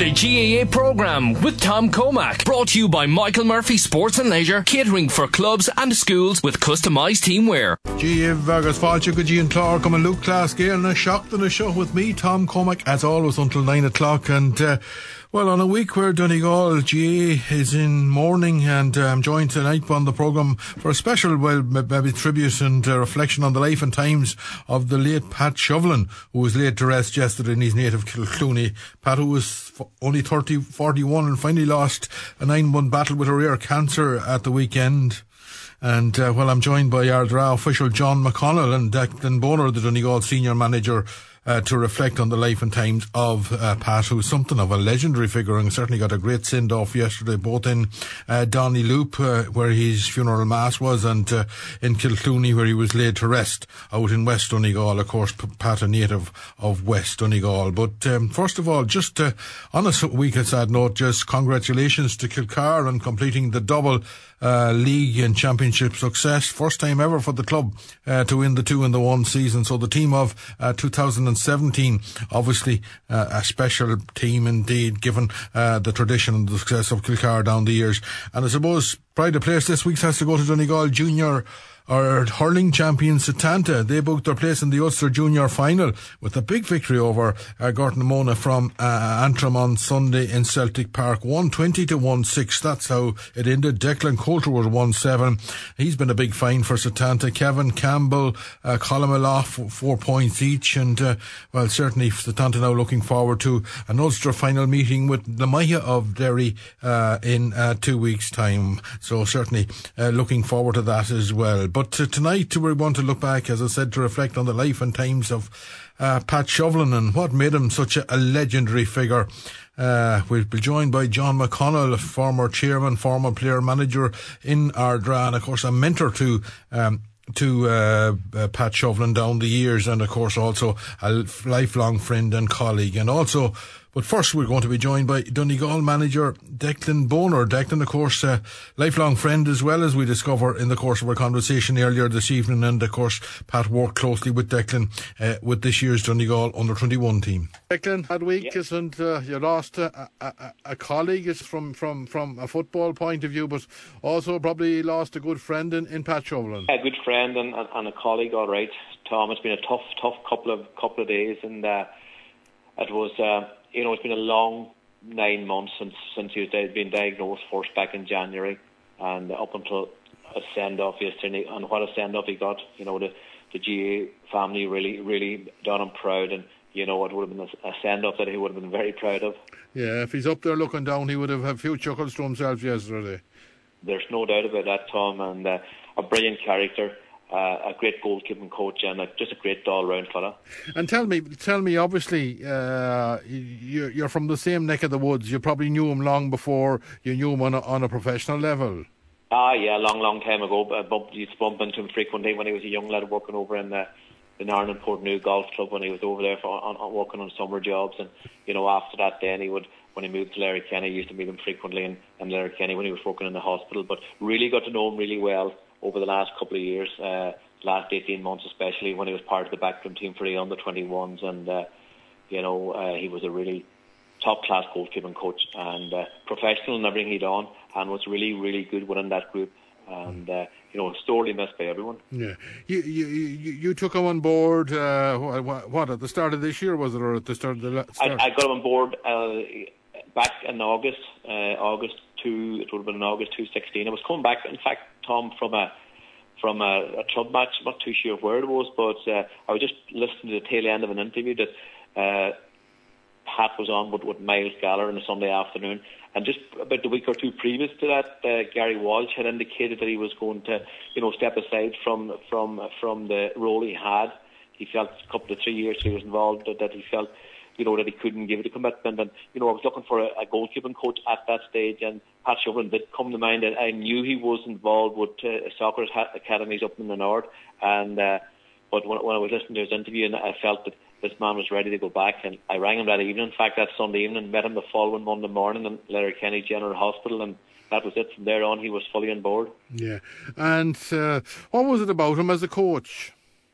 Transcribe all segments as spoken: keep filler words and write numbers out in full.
The G A A programme with Tom Comack. Brought to you by Michael Murphy Sports and Leisure, catering for clubs and schools with customised teamwear. G A A Vegas Falchuk, Gian Clark, and Luke Glasgow, and a shock in the show with me, Tom Comack, as always until nine o'clock. And uh, well, on a week where Donegal G A A is in mourning, and uh, I'm joined tonight on the programme for a special, well, maybe tribute and uh, reflection on the life and times of the late Pat Shovlin, who was laid to rest yesterday in his native Kilclooney. Pat, who was f- only thirty, forty-one and finally lost a nine one battle with a rare cancer at the weekend. And, uh, well, I'm joined by Ardra official John McConnell and Declan Bonner, the Donegal senior manager, Uh, to reflect on the life and times of uh, Pat, who's something of a legendary figure and certainly got a great send-off yesterday, both in uh, Doneloop, uh, where his funeral mass was, and uh, in Kilclooney, where he was laid to rest out in West Donegal. Of course, P- Pat, a native of West Donegal. But um, first of all, just uh, on a week of sad note, just congratulations to Kilcar on completing the double Uh, league and championship success. First time ever for the club uh, to win the two in the one season. So the team of uh, two thousand seventeen, obviously uh, a special team indeed, given uh, the tradition and the success of Kilcar down the years. And I suppose pride of place this week has to go to Donegal Junior or hurling champions Setanta. They booked their place in the Ulster Junior final with a big victory over uh, Gorton Mona from uh, Antrim on Sunday in Celtic Park, one twenty to one six. That's how it ended. Declan Coulter was one seven. He's been a big find for Setanta. Kevin Campbell, uh, Colin Maloff, four points each. And uh, well, certainly Setanta now looking forward to an Ulster final meeting with the Maya of Derry uh, in uh, two weeks' time. So certainly uh, looking forward to that as well. But uh, tonight we want to look back, as I said, to reflect on the life and times of uh, Pat Shovlin and what made him such a, a legendary figure. Uh, we'll be joined by John McConnell, a former chairman, former player manager in Ardra, and of course a mentor to um, to uh, uh, Pat Shovlin down the years, and of course also a lifelong friend and colleague. And also, but first we're going to be joined by Donegal manager Declan Bonner. Declan, of course, a lifelong friend as well, as we discover in the course of our conversation earlier this evening. And of course, Pat worked closely with Declan uh, with this year's Donegal under twenty-one team. Declan, that week, yeah. Isn't uh, you lost a, a, a colleague is from, from, from a football point of view, but also probably lost a good friend in, in Pat Shovlin. A good friend and, and, and a colleague, all right, Tom. It's been a tough, tough couple of couple of days, and uh, it was. Uh, You know, it's been a long nine months since since he was been diagnosed first back in January, and up until a send-off yesterday. And what a send-off he got! You know, the the G A A family really really done him proud, and you know, it would have been a, a send-off that he would have been very proud of. Yeah, if he's up there looking down, he would have had a few chuckles to himself yesterday. There's no doubt about that, Tom, and uh, a brilliant character. Uh, a great goalkeeping coach, and a, just a great all-round fella. And tell me, tell me. Obviously, uh, you're, you're from the same neck of the woods. You probably knew him long before you knew him on a, on a professional level. Ah, yeah, a long, long time ago. I bumped, used to bump into him frequently when he was a young lad working over in the, the Narnan Portnew Golf Club when he was over there for, on, on working on summer jobs. And you know, after that, then he would, when he moved to Larry Kenny, he used to meet him frequently in, in Larry Kenny when he was working in the hospital. But really got to know him really well over the last couple of years, uh, last eighteen months especially, when he was part of the backroom team for the under twenty-ones, and uh, you know, uh, he was a really top-class goalkeeping coach and uh, professional in everything he done, and was really, really good within that group, and uh, you know, sorely missed by everyone. Yeah, you you you, you took him on board. Uh, what, what at the start of this year was it, or at the start of the start? I, I got him on board uh, back in August, uh, August two. It would have been in August two sixteen. I was coming back, in fact, Tom, from a from a, a club match. I'm not too sure where it was, but uh, I was just listening to the tail end of an interview that uh, Pat was on with, with Miles Gallagher on a Sunday afternoon. And just about the week or two previous to that, uh, Gary Walsh had indicated that he was going to, you know, step aside from from from the role he had. He felt a couple of three years he was involved that, that he felt, you know, that he couldn't give it a commitment. And, you know, I was looking for a, a goalkeeping coach at that stage, and Pat Shovlin did come to mind. And I knew he was involved with uh, soccer academies up in the north. And uh, but when, when I was listening to his interview, and I felt that this man was ready to go back, and I rang him that evening. In fact, that Sunday evening, met him the following Monday morning in Larry Kenny General Hospital, and that was it. From there on, he was fully on board. Yeah. And uh, what was it about him as a coach?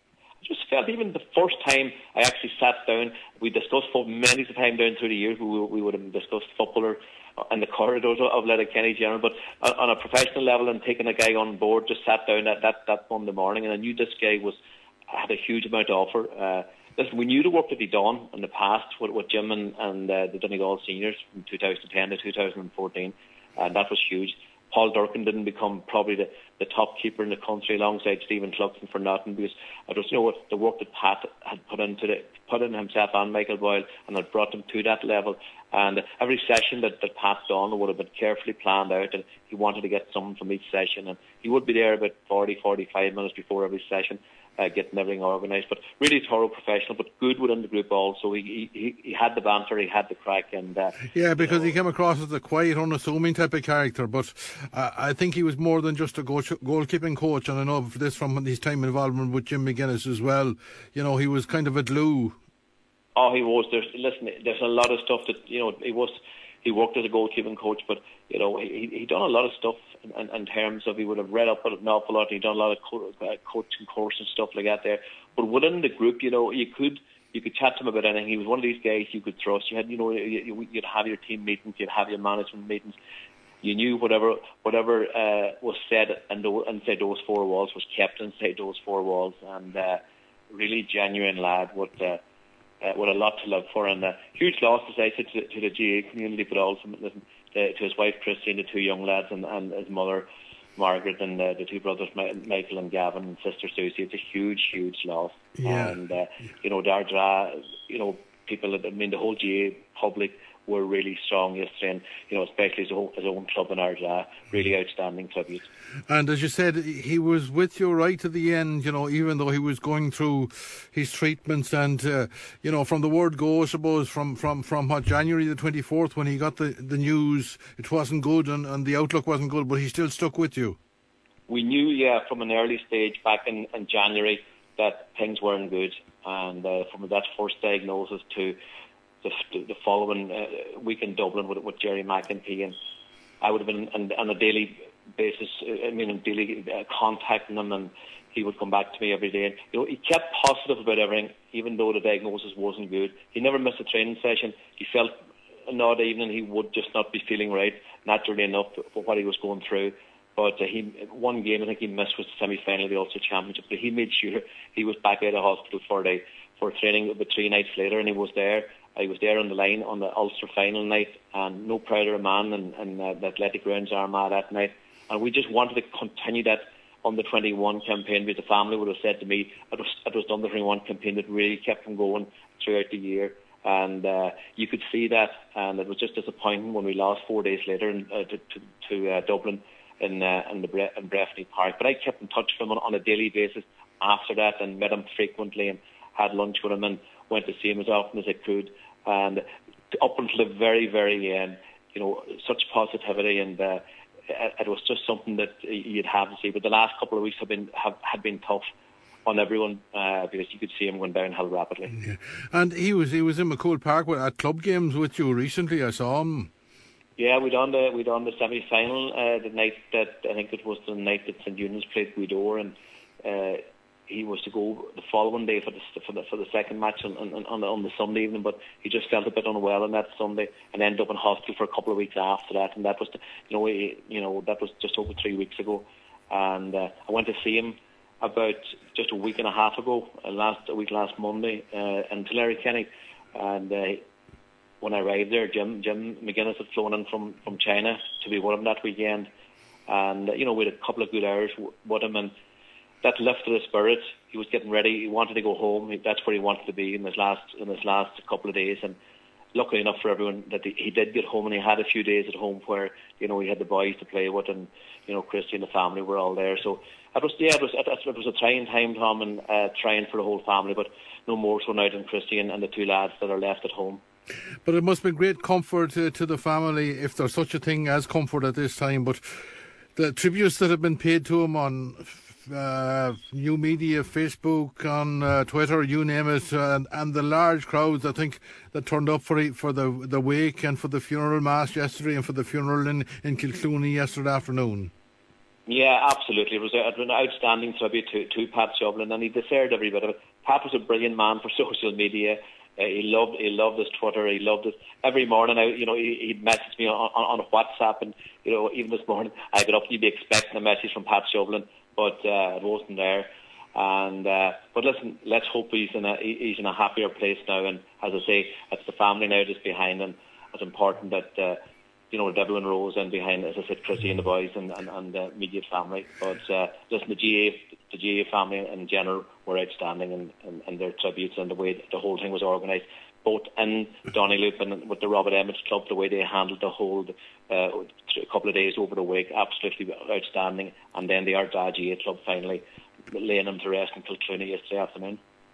just felt even the first time I actually sat down, we discussed football many times down through the years. We, we would have discussed football or in the corridors of Letterkenny General, but on a professional level and taking a guy on board, just sat down that, that, that Monday morning, and I knew this guy was had a huge amount to offer. Uh, listen, we knew the work that he'd done in the past with, with Jim and, and uh, the Donegal seniors from two thousand ten to two thousand fourteen, and that was huge. Paul Durkin didn't become probably the, the top keeper in the country alongside Stephen Cluxton for nothing, because I just know what the work that Pat had put into the, put in himself and Michael Boyle, and had brought them to that level. And every session that, that Pat's done would have been carefully planned out, and he wanted to get something from each session, and he would be there about forty, forty-five minutes before every session, uh, getting everything organised. But really thorough professional, but good within the group also. He he, he had the banter, he had the crack, and uh, yeah, because you know, he came across as a quiet, unassuming type of character. But uh, I think he was more than just a goal- goalkeeping coach, and I know this from his time involvement with Jim McGuinness as well. You know, he was kind of a glue. Oh, he was. There's listen. There's a lot of stuff that you know. He was. He worked as a goalkeeping coach, but you know, he he done a lot of stuff in, in, in terms of he would have read up an awful lot. He'd done a lot of co- uh, coaching courses and stuff like that there. But within the group, you know, you could you could chat to him about anything. He was one of these guys you could trust. You had, you know, you, you'd have your team meetings, you'd have your management meetings. You knew whatever whatever uh, was said and inside those four walls was kept inside those four walls, and uh, really genuine lad. What. Uh, Uh, with a lot to live for, and a huge loss, as I said, to, to the G A community, but also listen, to, to his wife Christine, the two young lads, and, and his mother Margaret, and uh, the two brothers Michael and Gavin, and sister Susie. It's a huge, huge loss. Yeah. And uh, you know, Dardra, you know, people, I mean, the whole G A public were really strong yesterday, and you know, especially his own, his own club in Ardra, really outstanding tribute. And as you said, he was with you right to the end, you know, even though he was going through his treatments, and uh, you know, from the word go, I suppose, from from from what, January the twenty-fourth, when he got the, the news, it wasn't good, and, and the outlook wasn't good, but he still stuck with you. We knew, yeah, from an early stage back in, in January that things weren't good, and uh, from that first diagnosis to the, the following uh, week in Dublin with, with Jerry McEntee, and I would have been on, on a daily basis, I mean, daily uh, contacting him, and he would come back to me every day. And, you know, he kept positive about everything, even though the diagnosis wasn't good. He never missed a training session. He felt an odd evening he would just not be feeling right, naturally enough, for what he was going through. But uh, he one game I think he missed was the semi-final of the Ulster Championship. But he made sure he was back out of hospital for the for training about three nights later, and he was there. I was there on the line on the Ulster final night, and no prouder a man in, in uh, the Athletic Grounds Armagh that night. And we just wanted to continue that on the twenty-one campaign, because the family would have said to me, it was, it was done the twenty-one campaign that really kept them going throughout the year. And uh, you could see that, and it was just disappointing when we lost four days later in, uh, to, to, to uh, Dublin in, uh, in, the Bre- in Breffni Park. But I kept in touch with him on, on a daily basis after that, and met him frequently, and had lunch with him, and went to see him as often as I could. And up until the very, very end, you know, such positivity, and uh, it, it was just something that you'd have to see. But the last couple of weeks have been have had been tough on everyone, uh, because you could see him going downhill rapidly. Yeah. And he was he was in McCool Park at club games with you recently. I saw him. Yeah, we done the we done the semi final uh, the night that I think it was the night that St Eunice played Guidor, and uh, he was to go the following day for the for the for the second match on on, on, the, on the Sunday evening, but he just felt a bit unwell on that Sunday and ended up in hospital for a couple of weeks after that. And that was the, you know he, you know that was just over three weeks ago, and uh, I went to see him about just a week and a half ago, uh, last a week last Monday uh, in Tulare, and uh, when I arrived there, Jim Jim McGuinness had flown in from, from China to be with him that weekend, and uh, you know we had a couple of good hours w- with him, and that lifted his spirits. He was getting ready. He wanted to go home. He, that's where he wanted to be in his last in his last couple of days. And luckily enough for everyone that he, he did get home, and he had a few days at home where you know he had the boys to play with, and you know Christy and the family were all there. So it was yeah, it was it, it was a trying time, Tom, and uh, trying for the whole family, but no more so now than Christy and, and the two lads that are left at home. But it must be great comfort uh, to the family, if there's such a thing as comfort at this time. But the tributes that have been paid to him on Uh, new media, Facebook, on uh, Twitter, you name it, and, and the large crowds, I think, that turned up for for the the wake and for the funeral mass yesterday, and for the funeral in, in Kilclooney yesterday afternoon. Yeah, absolutely. It was, a, it was an outstanding tribute to, to Pat Shovlin, and he deserved every bit of it. Pat was a brilliant man for social media. Uh, he loved he loved his Twitter. He loved it. Every morning, I, you know, he, he'd message me on, on, on WhatsApp, and you know, even this morning, I got up. You'd be expecting a message from Pat Shovlin, but uh, it wasn't there. And uh, but listen, let's hope he's in a he's in a happier place now. And as I say, it's the family now that's behind him. It's important that uh, you know that everyone rose in behind, as I said, Chrissy and the boys and and, and the immediate family. But uh, listen, the G A the G A family in general were outstanding in, in, in their tributes and the way the whole thing was organised, both in Donnyloop and with the Robert Emmett Club, the way they handled the whole uh, a couple of days over the week, absolutely outstanding. And then the Ardagh G A Club finally laying them to rest until Clooney yesterday afternoon.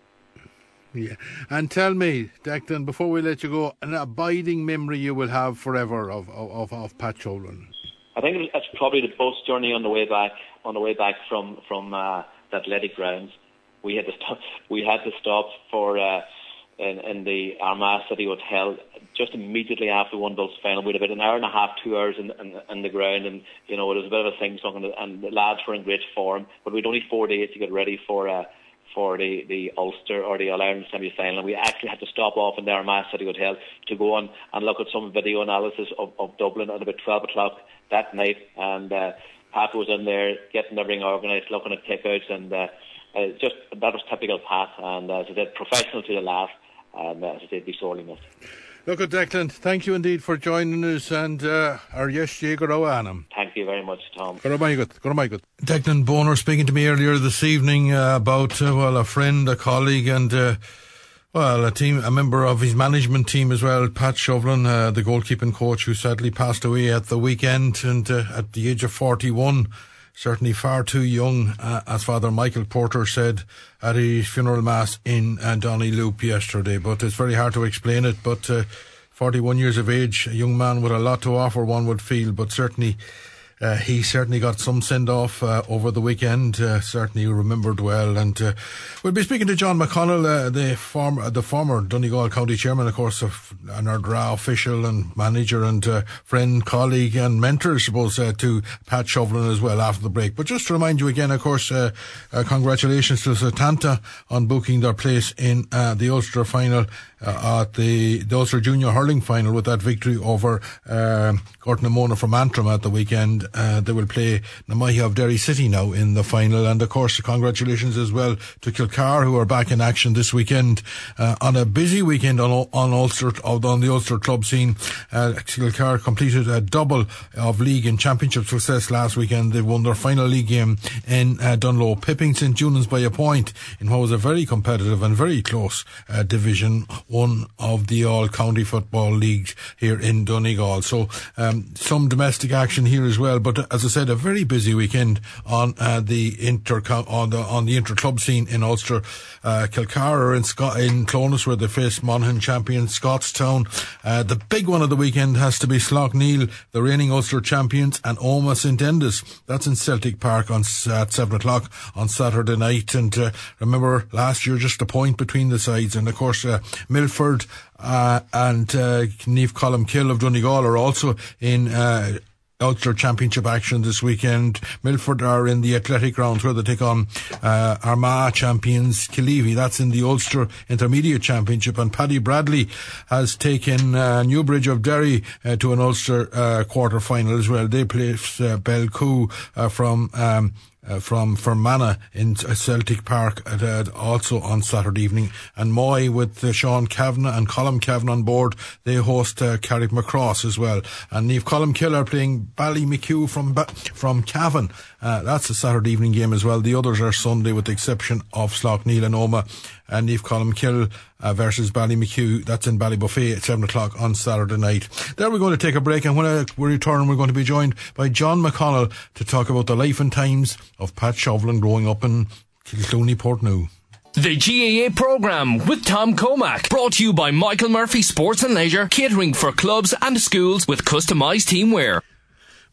Yeah, and tell me, Declan, before we let you go, an abiding memory you will have forever of of, of Pat Shovlin. I think it's probably the bus journey on the way back, on the way back from from uh, the athletic grounds. We had to stop. We had to stop for uh, in, in the Armagh City Hotel just immediately after one Bulls final. We had about an hour and a half, two hours in, in, in the ground, and you know it was a bit of a thing song, and, and the lads were in great form. But we'd only four days to get ready for uh, for the, the Ulster or the All-Ireland semi-final. We actually had to stop off in the Armagh City Hotel to go on and look at some video analysis of, of Dublin at about twelve o'clock that night. And uh, Pat was in there getting everything organised, looking at kickouts, and uh, uh, just that was typical Pat. And uh, as I said, professional to the last, and uh, as I said, be sorely missed. Look at Declan, thank you indeed for joining us, and uh, our yes, Jaeger Oanam. Thank you very much, Tom. Good, good, good. Declan Boner speaking to me earlier this evening uh, about uh, well, a friend, a colleague, and uh, well, a team, a member of his management team as well, Pat Shovlin, uh, the goalkeeping coach, who sadly passed away at the weekend, and uh, at the age of forty-one. Certainly far too young, uh, as Father Michael Porter said at his funeral mass in uh, Donnyloop yesterday. But it's very hard to explain it. But uh, forty-one years of age, a young man with a lot to offer, one would feel. But certainly, uh, he certainly got some send-off uh, over the weekend. Uh, certainly remembered well. And uh, we'll be speaking to John McConnell, uh, the former, the former Donegal County Chairman, of course, of an Ardagh official and manager and uh, friend, colleague and mentor, I suppose, uh, to Pat Shovlin as well after the break. But just to remind you again, of course, uh, uh, congratulations to Setanta on booking their place in uh, the Ulster final, uh, at the, the Ulster Junior Hurling final with that victory over uh, Gortnamona from Antrim at the weekend. Uh, they will play Namahi of Derry City now in the final. And of course, congratulations as well to Kilcar, who are back in action this weekend uh, on a busy weekend on on Ulster on the Ulster club scene. Uh, Kilcar completed a double of league and championship success last weekend. They won their final league game in uh, Dunlow, pipping St Junans by a point in what was a very competitive and very close uh, Division One of the All County Football League here in Donegal. So um, some domestic action here as well. But as I said, a very busy weekend on uh, the inter on the on the inter club scene in Ulster. Uh, Kilcar are in Scot- in Clonus, where they face Monaghan champion Scottstown. Uh, the big one of the weekend has to be Slough-Neil, the reigning Ulster champions, and Omagh St Enda's. That's in Celtic Park on at seven o'clock on Saturday night. And uh, remember, last year just a point between the sides. And of course, uh, Milford uh, and uh, Niamh Columkill of Donegal are also in uh, Ulster Championship action this weekend. Milford are in the Athletic Grounds, where they take on uh, Armagh champions Killeavy. That's in the Ulster Intermediate Championship. And Paddy Bradley has taken uh, Newbridge of Derry uh, to an Ulster uh, quarter final as well. They play uh, Belcoo uh, from um, Uh, from Fermanagh in Celtic Park at, uh, also on Saturday evening. And Moy with uh, Sean Kavanagh and Colm Kavanagh on board, they host uh, Carrickmacross as well. And Niamh Columkill are playing Ballymacue from ba- from Cavan. Uh, that's a Saturday evening game as well. The others are Sunday, with the exception of Slough-Neil and Omagh. And Niamh Columkill uh, versus Ballymacue, that's in Ballybuffet at seven o'clock on Saturday night. There we're going to take a break, and when uh, we return, we're going to be joined by John McConnell to talk about the life and times of Pat Shovlin growing up in Kilclooney, Portneuf. The G A A programme with Tom Comack, brought to you by Michael Murphy Sports and Leisure, catering for clubs and schools with customised teamwear.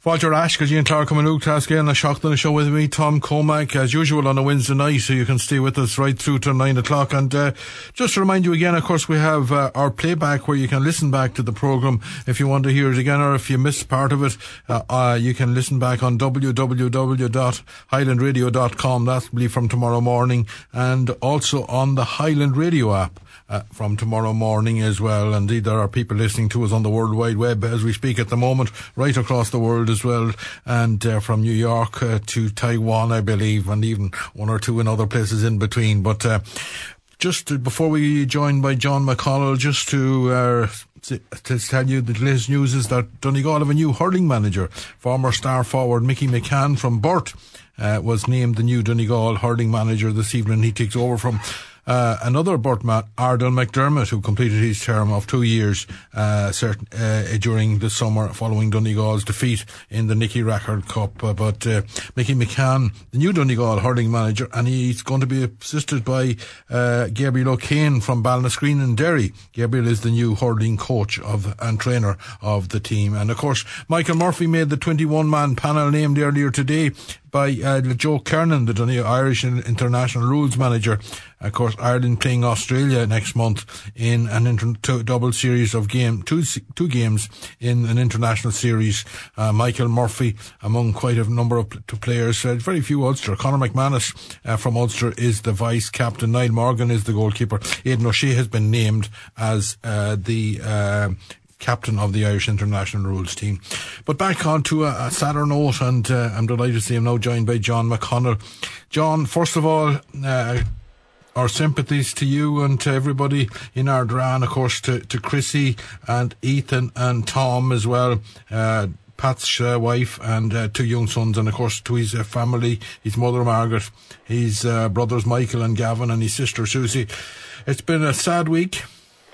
Fáilte Ash, go Ian Clark coming Luke Task in a shock on the show with me, Tom Comack, as usual on a Wednesday night, so you can stay with us right through to nine o'clock. And uh, just to remind you again, of course, we have uh, our playback where you can listen back to the programme if you want to hear it again, or if you missed part of it, uh, uh, you can listen back on w w w dot highland radio dot com. That'll be from tomorrow morning, and also on the Highland Radio app. Uh, from tomorrow morning as well. Indeed, there are people listening to us on the World Wide Web as we speak at the moment, right across the world as well, and uh, from New York uh, to Taiwan, I believe, and even one or two in other places in between. But uh, just to, before we join by John McConnell, just to uh, to tell you the latest news is that Donegal have a new hurling manager. Former star forward Mickey McCann from Burt uh, was named the new Donegal hurling manager this evening. He takes over from Uh, another Burtman, Ardal McDermott, who completed his term of two years uh, certain, uh, during the summer following Donegal's defeat in the Nicky Rackard Cup. Uh, but uh, Mickey McCann, the new Donegal hurling manager, and he's going to be assisted by uh, Gabriel O'Kane from Ballinascreen and Derry. Gabriel is the new hurling coach of and trainer of the team. And of course, Michael Murphy made the twenty-one man panel named earlier today by uh, Joe Kernan, the Donegal Irish International Rules Manager. Of course, Ireland playing Australia next month in an inter- two, double series of game, two two games in an international series. Uh, Michael Murphy, among quite a number of p- players, uh, very few Ulster. Conor McManus uh, from Ulster is the vice captain. Niall Morgan is the goalkeeper. Aidan O'Shea has been named as uh, the Uh, captain of the Irish International Rules team. But back on to a, a sadder note, and uh, I'm delighted to see him now joined by John McConnell. John, first of all, uh, our sympathies to you and to everybody in Ardran, of course, to, to Chrissy and Ethan and Tom as well, uh, Pat's uh, wife and uh, two young sons, and of course to his uh, family, his mother Margaret, his uh, brothers Michael and Gavin, and his sister Susie. It's been a sad week.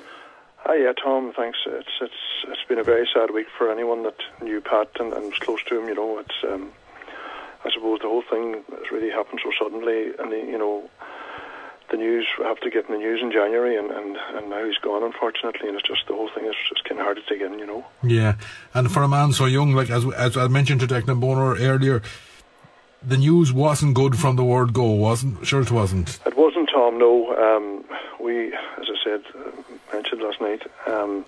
Hi, yeah, Tom, thanks. It's it's it's been a very sad week for anyone that knew Pat and, and was close to him. You know, it's um, I suppose the whole thing has really happened so suddenly, and the, you know, the news we have to get in the news in January, and, and, and now he's gone, unfortunately, and it's just the whole thing is just kind of hard to take in, you know. Yeah, and for a man so young, like as as I mentioned to Declan Boner earlier, the news wasn't good from the word go, wasn't? Sure, it wasn't. It wasn't, Tom. No, um, we, as I said. Uh, mentioned last night, um,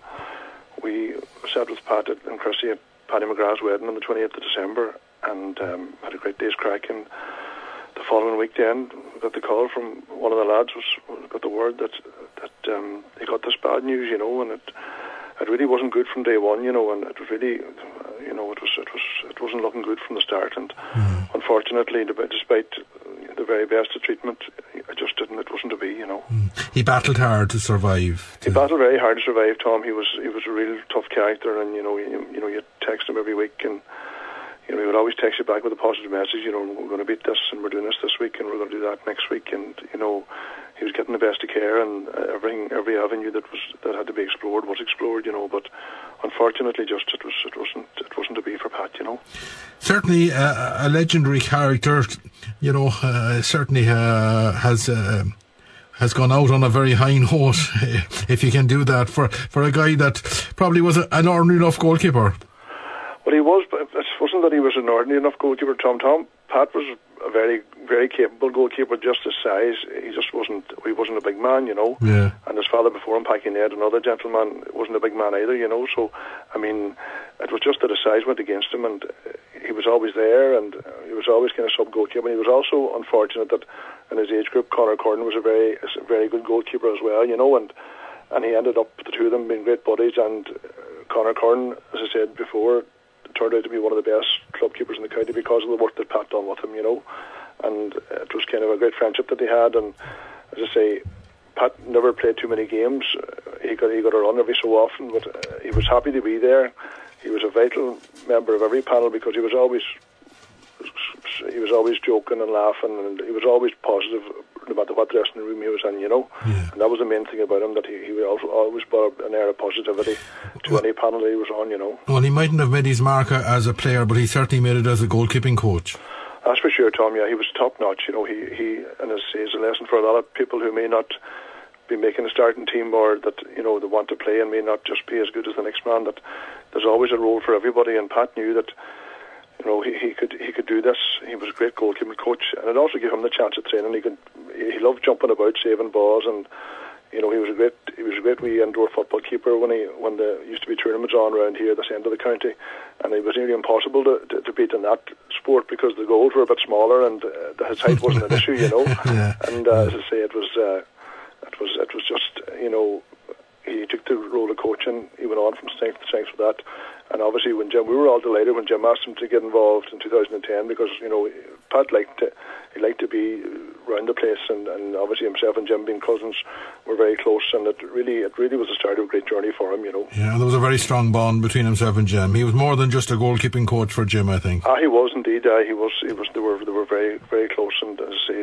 we sat with Pat and Chrissy at Paddy McGrath's wedding on the twenty-eighth of December, and um, had a great day's crack. And the following week, then we got the call from one of the lads. Was got the word that that um, he got this bad news, you know, and it it really wasn't good from day one, you know, and it was really, you know, it was it was it wasn't looking good from the start. And mm. unfortunately, despite the very best of treatment, I just didn't. It wasn't to be, you know. Mm. He battled hard to survive. To he battled very hard to survive, Tom. He was he was a real tough character, and you know, you, you know, you text him every week, and you know, he would always text you back with a positive message. You know, we're going to beat this, and we're doing this this week, and we're going to do that next week, and you know, he was getting the best of care, and uh, everything, every avenue that was that had to be explored was explored, you know. But unfortunately, just it was it wasn't it wasn't to be for Pat, you know. Certainly uh, a legendary character, you know. Uh, certainly uh, has uh, has gone out on a very high note, if you can do that for for a guy that probably was a, an ordinary enough goalkeeper. Well, he was, but it wasn't that he was an ordinary enough goalkeeper. Tom Tom Pat was a very, very capable goalkeeper, just his size. He just wasn't, he wasn't a big man, you know. Yeah. And his father before him, Packy Ned, another gentleman, wasn't a big man either, you know. So, I mean, it was just that his size went against him, and he was always there, and he was always kind of sub-goalkeeper. And he was also unfortunate that in his age group, Conor Curran was a very, a very good goalkeeper as well, you know, and and he ended up, the two of them being great buddies, and uh, Conor Curran, as I said before, turned out to be one of the best club keepers in the county because of the work that Pat done with him, you know. And it was kind of a great friendship that they had. And as I say, Pat never played too many games. He got he got a run every so often, but uh, he was happy to be there. He was a vital member of every panel because he was always he was always joking and laughing, and he was always positive no matter what dressing room he was in, you know. Yeah. And that was the main thing about him, that he, he also always brought an air of positivity to well, any panel he was on, you know. Well, he mightn't have made his mark as a player, but he certainly made it as a goalkeeping coach. That's for sure, Tom. Yeah, he was top notch. You know, he he and it's, it's a lesson for a lot of people who may not be making a starting team, or that, you know, they want to play and may not just be as good as the next man. That there's always a role for everybody, and Pat knew that you know, he, he could he could do this. He was a great goalkeeping coach, and it also gave him the chance of training. He could he loved jumping about, saving balls, and you know, he was a great he was a great wee indoor football keeper when he when there used to be tournaments on around here at this end of the county, and it was nearly impossible to, to, to beat in that sport because the goals were a bit smaller and uh, his height wasn't an issue, you know. Yeah. And uh, as I say, it was uh, it was it was just, you know, he took the role of coaching. He went on from strength to strength with that. And obviously, when Jim, we were all delighted when Jim asked him to get involved in two thousand ten because, you know, Pat liked to, he liked to be around the place, and, and obviously himself and Jim being cousins were very close, and it really, it really was the start of a great journey for him, you know. Yeah, there was a very strong bond between himself and Jim. He was more than just a goalkeeping coach for Jim, I think. Ah, he was indeed. Uh, he was. He was. They were. They were very, very close, and as I say,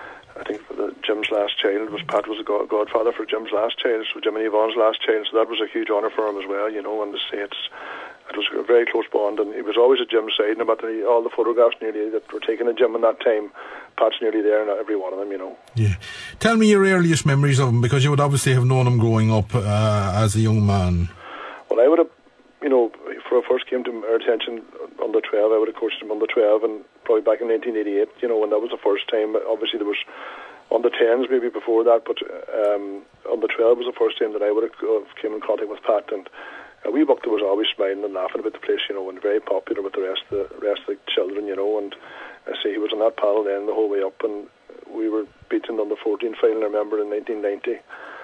I think for the, Jim's last child was Pat was a god, godfather for Jim's last child, so Jim and Yvonne's last child, so that was a huge honour for him as well, you know. And to say it's. It was a very close bond, and it was always at Jim's side. No matter all the photographs nearly that were taken of Jim in that time, Pat's nearly there in every one of them, you know. Yeah. Tell me your earliest memories of him, because you would obviously have known him growing up uh, as a young man. Well, I would have, you know, for I first came to our attention under twelve, I would have coached him under twelve, and probably back in nineteen eighty-eight, you know, when that was the first time. Obviously, there was under tens maybe before that, but um, under twelve was the first time that I would have uh, came in contact with Pat, and Uh, wee Buck was always smiling and laughing about the place, you know, and very popular with the rest of the rest of the children, you know. And I say he was on that panel then the whole way up, and we were beaten on the fourteen final, I remember, in nineteen ninety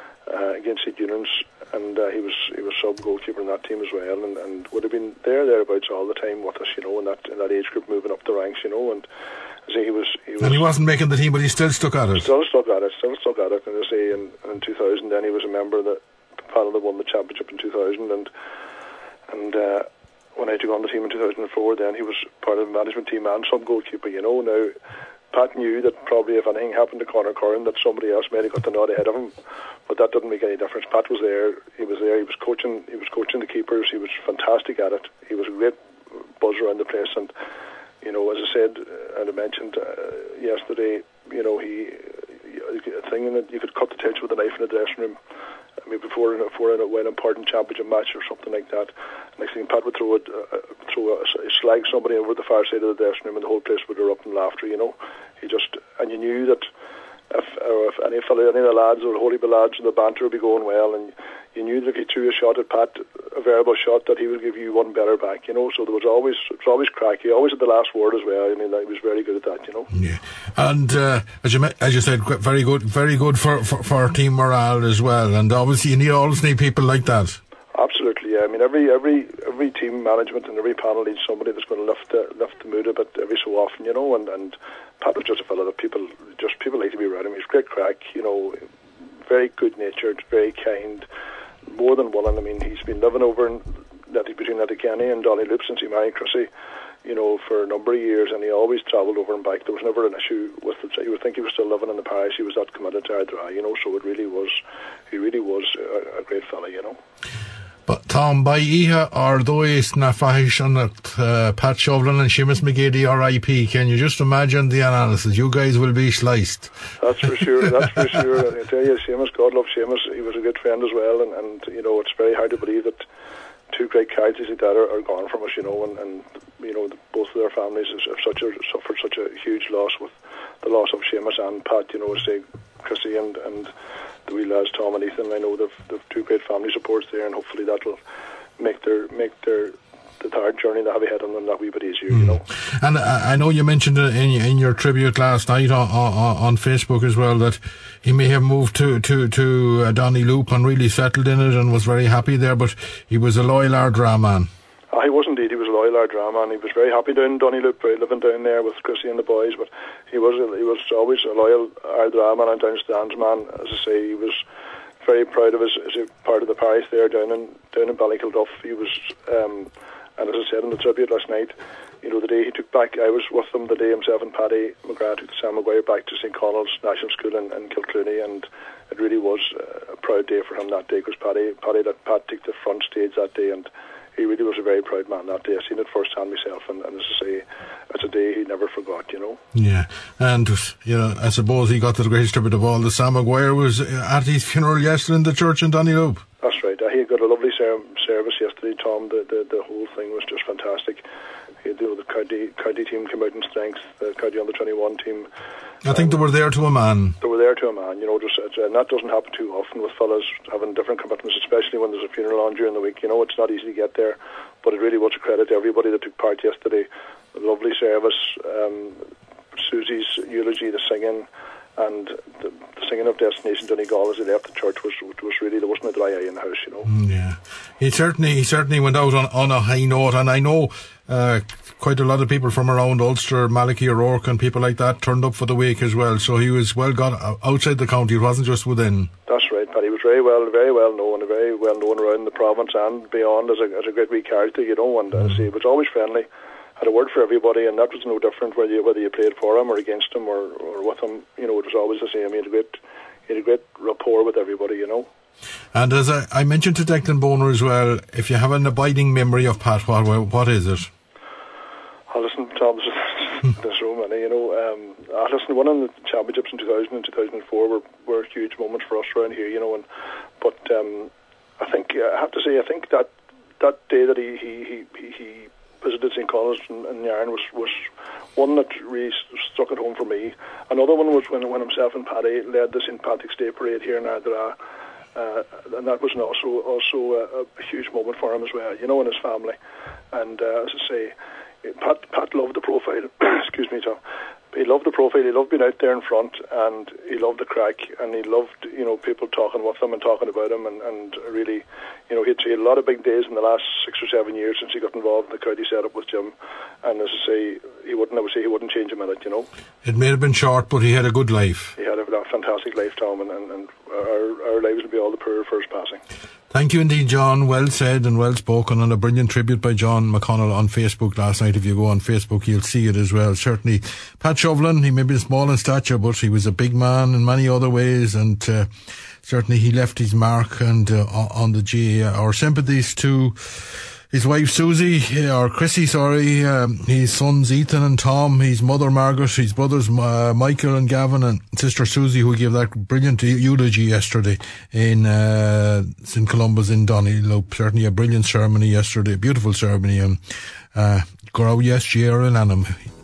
uh, against St Eunan's, and uh, he was he was sub goalkeeper in that team as well, and, and would have been there thereabouts all the time with us, you know, in that in that age group moving up the ranks, you know. And I say he was, he was and he wasn't making the team, but he still stuck at it. Still stuck at it, still stuck at it. And I say in, in two thousand, then he was a member of the panel that won the championship in two thousand, and and uh, when I took on the team in two thousand four, then he was part of the management team and sub goalkeeper, you know. Now Pat knew that probably if anything happened to Conor Curran that somebody else might have got the nod ahead of him, but that didn't make any difference. Pat was there, he was there, he was coaching he was coaching the keepers, he was fantastic at it, he was a great buzz around the place, and you know, as I said and I mentioned uh, yesterday, you know, he a thing that you could cut the tension with a knife in the dressing room. I mean, before before a win important championship match or something like that, next thing Pat would throw it, uh, throw a, a slag somebody over the far side of the dressing room, and the whole place would erupt in laughter. You know, he just and you knew that if, or if any fellow, any of the lads or the Holy lads, the banter would be going well, and you knew that if he threw a shot at Pat, a variable shot, that he would give you one better back. You know, so there was always it was always crack. He always had the last word as well. I mean, he was very good at that. You know. Yeah, and uh, as you as you said, very good, very good for, for for team morale as well. And obviously, you need always need people like that. Absolutely, yeah. I mean, every every every team management and every panel needs somebody that's going to lift the lift the mood a bit every so often, you know. And, and Pat was just a fellow that people just people like to be around him. He's great crack, you know, very good natured, very kind, more than willing. I mean, he's been living over in between Letterkenny and Doneloop since he married Chrissy, you know, for a number of years, and he always travelled over and back. There was never an issue with it. You would think he was still living in the parish. He was that committed to Ardra, you know. So it really was, he really was a, a great fella, you know. But Tom, by Iha or Dois na fahish on it, Pat Shovlin and Seamus McGeady R I P. Can you just imagine the analysis? You guys will be sliced. That's for sure. That's for sure. I tell you, Seamus, God love Seamus. He was a good friend as well, and, and you know, it's very hard to believe that two great characters like that are, are gone from us. You know, and, and you know, the, both of their families have such a, suffered such a huge loss with the loss of Seamus and Pat. You know, say Chrissy and and. the wee lads Tom and Ethan. I know they've, they've two great family supports there, and hopefully that'll make their make their the third journey they have ahead on them that wee bit easier, mm. you know. And I, I know you mentioned in, in your tribute last night on, on, on Facebook as well that he may have moved to to to uh, Doneloop and really settled in it and was very happy there, but he was a loyal Ardra man. Oh, he was indeed. He was a loyal Ardra man. He was very happy down in Doneloop, living down there with Chrissy and the boys. But he was he was always a loyal Ardra man and downstands man. As I say, he was very proud of his, his part of the parish there down in down in Ballykilduff. He was, um, and as I said in the tribute last night, you know, the day he took back, I was with him the day himself and Paddy McGrath took Sam Maguire back to Saint Connell's National School in, in Kilclooney, and it really was a proud day for him that day, because Paddy Paddy that Pat took the front stage that day, and he really was a very proud man that day. I've seen it firsthand myself, and, and as I say, it's a day he never forgot, you know. Yeah, and, you know, I suppose he got the greatest tribute of all. The Sam Maguire was at his funeral yesterday in the church in Doneloop. That's right. Uh, he got a lovely ser- service yesterday, Tom. The, the the whole thing was just fantastic. You know, the county county team came out in strength. The county under twenty-one team. I think um, they were there to a man. They were there to a man. You know, just and that doesn't happen too often with fellas having different commitments, especially when there's a funeral on during the week. You know, it's not easy to get there, but it really was a credit to everybody that took part yesterday. A lovely service. Um, Susie's eulogy, the singing, and the, the singing of Destination Donegal as he left the church was was really, there wasn't a dry eye in the house, you know. Mm, yeah, he certainly he certainly went out on, on a high note, and I know uh, quite a lot of people from around Ulster, Malachy O'Rourke, and people like that turned up for the wake as well. So he was well got outside the county; it wasn't just within. That's right, Paddy. He was very well, very well known, very well known around the province and beyond as a as a great wee character, you know. And mm. uh, see, he was always friendly. Had a word for everybody, and that was no different whether you, whether you played for him or against him or, or with him. You know, it was always the same. He had a great, he had a great rapport with everybody, you know. And as I, I mentioned to Declan Boner as well, if you have an abiding memory of Pat, what, what is it? Oh, listen, Tom, there's, there's so many, you know. Um, oh, listen, winning the championships in two thousand and two thousand four were, were huge moments for us around here, you know. And but um, I think, I have to say, I think that that day that he he, he, he, he visited Saint Connors in, in Yarn was, was one that really struck at home for me. Another one was when when himself and Paddy led the Saint Patrick's Day parade here in Ardara, uh, and that was also also a, a huge moment for him as well, you know, and his family. And uh, as I say, Pat Pat loved the profile. Excuse me, Tom. He loved the profile. He loved being out there in front, and he loved the crack, and he loved, you know, people talking with him and talking about him, and, and really, you know, he'd seen a lot of big days in the last six or seven years since he got involved in the county setup with Jim. And as I say, he wouldn't, I would say, he wouldn't change a minute, you know. It may have been short, but he had a good life. He had a, a fantastic life, Tom, and, and, and our, our lives will be all the poorer for his passing. Thank you indeed, John. Well said and well spoken, and a brilliant tribute by John McConnell on Facebook last night. If you go on Facebook, you'll see it as well. Certainly, Pat Shovlin, he may be small in stature, but he was a big man in many other ways, and uh, certainly he left his mark and uh, on the G A A. Our sympathies to his wife Susie, or Chrissy, sorry, um, his sons Ethan and Tom, his mother Margaret, his brothers uh, Michael and Gavin, and sister Susie, who gave that brilliant eulogy yesterday in uh, Saint Columba's in Donegal. Certainly a brilliant ceremony yesterday, a beautiful ceremony, and uh, go out, yes, G A A in Annam.